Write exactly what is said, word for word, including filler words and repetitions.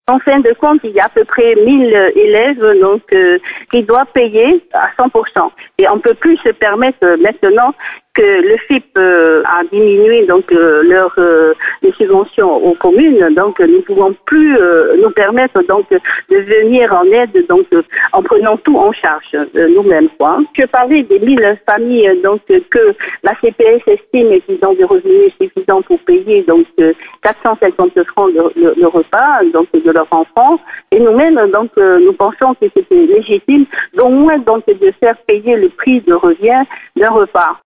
En fin de compte, il y a à peu près mille élèves donc euh, qui doivent payer à cent pour cent. Et on ne peut plus se permettre euh, maintenant que le F I P euh, a diminué donc euh, leurs euh, les subventions aux communes. Donc nous ne pouvons plus euh, nous permettre donc de venir en aide donc euh, en prenant tout en charge euh, nous-mêmes. Quoi. Je parlais des mille familles donc euh, que la C P S estime qu'ils ont des revenus suffisants pour payer donc euh, quatre cent cinquante francs le, le, le repas donc de leurs enfants. Et nous-mêmes donc euh, nous pensons que c'était légitime d'au moins donc de faire payer le prix de revient d'un repas.